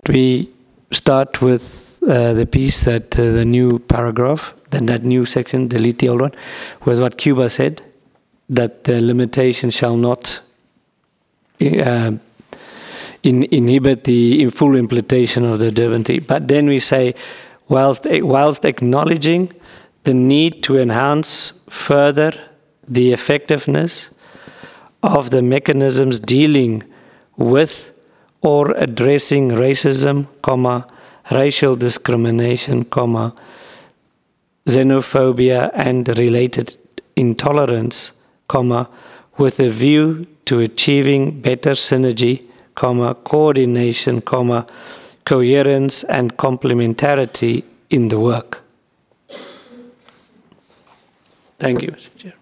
we start with the piece that the new paragraph, then that new section, delete the old one, was what Cuba said, that the limitation shall not inhibit the full implementation of the Durban Treaty. But then we say, whilst acknowledging the need to enhance further the effectiveness of the mechanisms dealing with or addressing racism, racial discrimination, xenophobia and related intolerance, with a view to achieving better synergy, coordination, coherence and complementarity in the work. Thank you, Mr. Chair.